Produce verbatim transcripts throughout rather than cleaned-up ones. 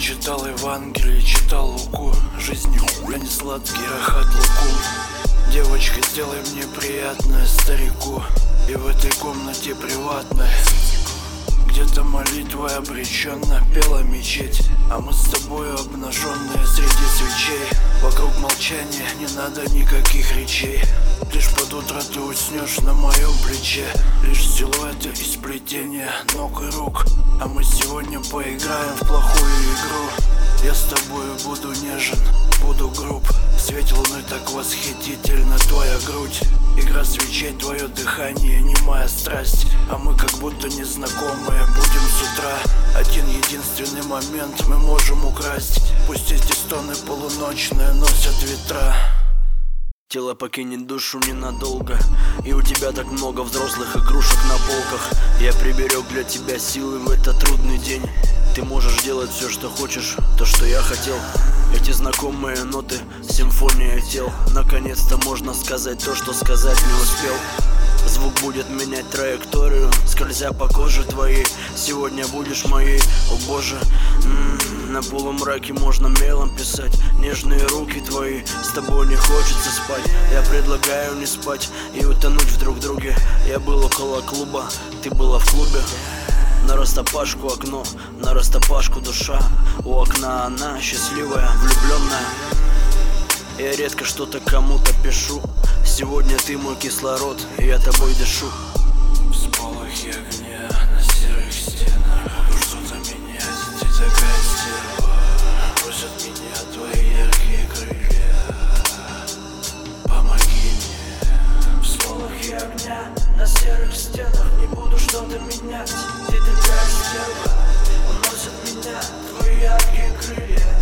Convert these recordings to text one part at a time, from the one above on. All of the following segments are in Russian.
читал Евангелие, читал Луку. Жизнь хуля не сладкий, рахат лукум. Девочка, сделай мне приятное, старику. И в этой комнате приватной где-то молитва обреченно пела мечеть, а мы с тобою обнаженные среди свечей. Вокруг молчания, не надо никаких речей. Лишь под утро ты уснешь на моем плече. Лишь силуэты и сплетения ног и рук. А мы сегодня поиграем в плохую игру. Я с тобою буду нежен, буду груб. В свете луны так восхитительно твоя грудь. Игра свечей, твое дыхание, немая страсть. А мы как будто незнакомые будем с утра. Один единственный момент мы можем украсть. Пусть эти стоны полуночные носят ветра. Тело покинет душу ненадолго, и у тебя так много взрослых игрушек на полках. Я приберег для тебя силы в этот трудный день. Ты можешь делать все, что хочешь, то, что я хотел. Эти знакомые ноты, симфония тел. Наконец-то можно сказать то, что сказать не успел. Звук будет менять траекторию, скользя по коже твоей. Сегодня будешь моей, о боже. М-м, на полумраке можно мелом писать. Нежные руки твои, с тобой не хочется спать. Я предлагаю не спать и утонуть в друг друге. Я был около клуба, ты была в клубе. На растопашку окно, на растопашку душа. У окна она счастливая, влюбленная. Я редко что-то кому-то пишу. Сегодня ты мой кислород, и я тобой дышу. Всполохи огня на серых стенах. Буду что-то менять, ты такая стерва. Бросят меня твои яркие крылья. Помоги мне. Всполохи огня на серых стенах. Не буду что-то менять, ты такая стерва. Уносят меня твои яркие крылья.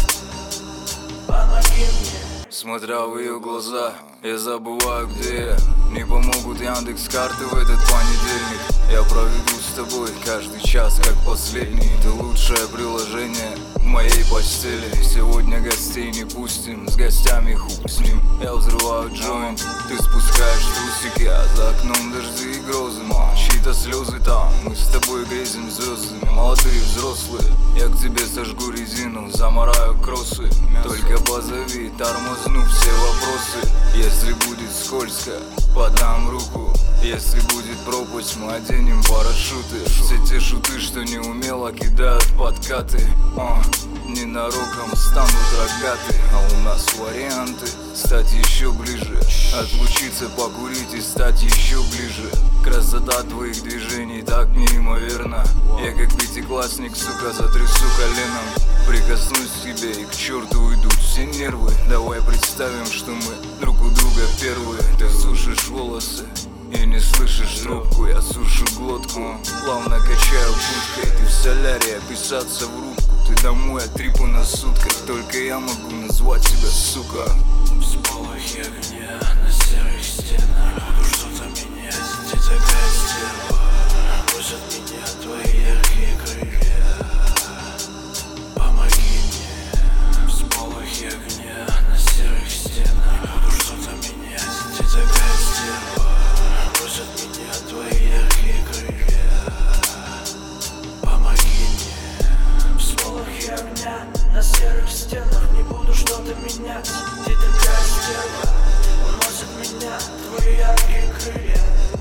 Помоги мне. Смотря в ее глаза, я забываю, где я. Не помогут Яндекс.Карты в этот понедельник. Я проведу с тобой каждый час, как последний. Ты лучшее приложение в моей постели. Сегодня гостей не пустим, с гостями хуй с ним. Я взрываю джойнт, ты спускаешь трусики, а за окном дожди и грозы. Чьи-то слезы там, мы с тобой грезим звездами. Молодые, взрослые, я к тебе сожгу резину, замараю кроссы. Только позови, тормозну все вопросы. Если будет скользко, подам руку. Если будет пропасть, мы оденем парашюты. Все те шуты, что не умело кидают подкаты. О, ненароком станут рогаты. А у нас варианты стать еще ближе. Отлучиться, покурить и стать еще ближе. Красота твоих движений так неимоверна. Я как пятиклассник, сука, затрясу коленом. Прикоснусь к тебе и к черту уйдут все нервы. Давай представим, что мы друг у друга первые. Ты сушишь волосы и не слышишь трубку. Я сушу глотку, плавно качаю путкой. Ты в солярии, описаться в рубку. Ты домой от трипу на сутках. Только я могу назвать тебя, сука. Всполохи огня на серых стенах. Буду что-то менять, ты такая стерва. Бросят меня твои яркие крылья. Помоги мне. Всполохи огня на серых стенах. Буду что-то менять, ты такая стерва. Бросят меня твои яркие крылья. Помоги мне. Всполохи огня на серых стенах. Не буду что-то менять, ты такая стерва. Уносят меня твои яркие крылья.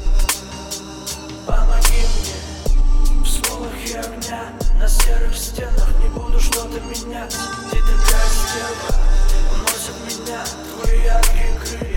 Помоги мне. Всполохи огня на серых стенах. Не буду что-то менять, ты такая стерва. Уносят меня твои яркие крылья.